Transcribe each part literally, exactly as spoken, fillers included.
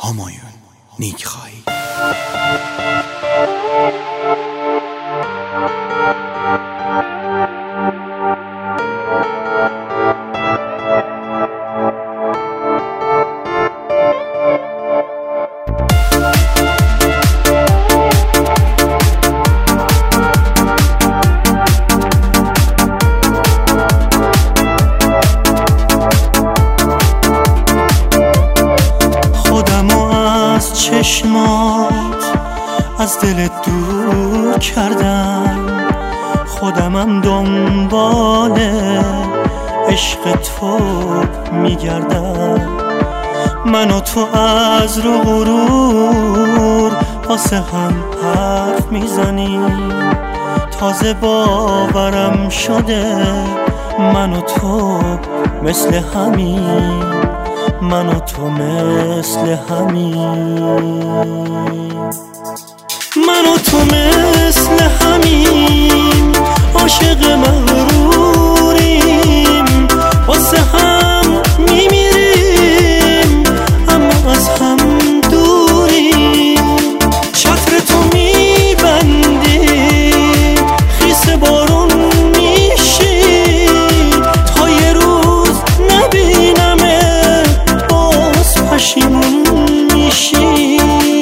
همایون نیکخواهی. چشمات از دلت دور کردم، خودمم دنبال عشق تو میگردم. من و تو از رو غرور واسه هم حرف میزنیم، تازه باورم شده من و تو مثل همین، من و تو مثل همین، من و تو مثل همین، عاشق مغروریم، واسه هم میمیریم اما از هم دوریم. چتر تو میبندی خیس بارون میشی، تا یه روز نبینمه پشیمون میشی.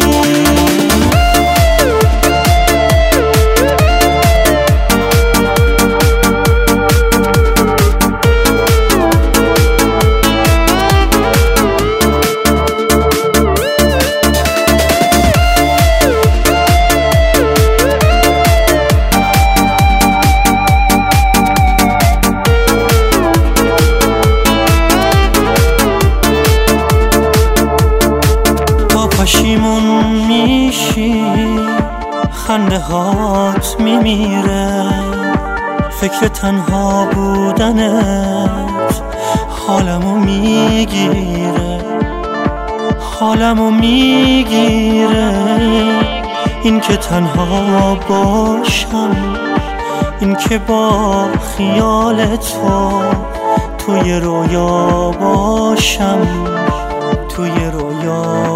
پشیمون میشی، خنده هات میمیره، فکر تنها بودنت حالمو میگیره، حالمو میگیره. این که تنها باشم، این که با خیال تو توی رویا باشم، توی رویا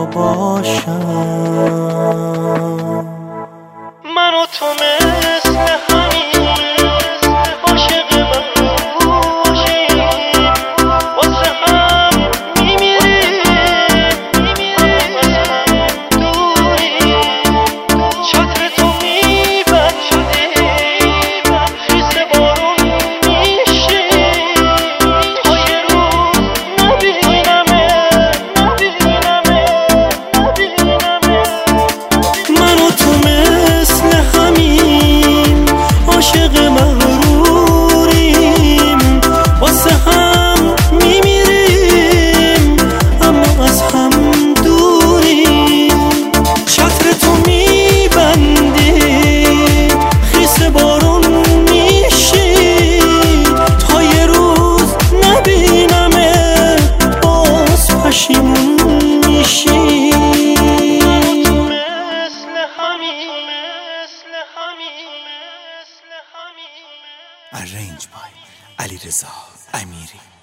باشم. من و تو مثل همین، عاشق مغروریم، واسه هم میمیریم اما از هم دوریم. چتر تو میبندی خیس بارون میشی، تا یه روز نبینمه Arranged by علیرضا امیری.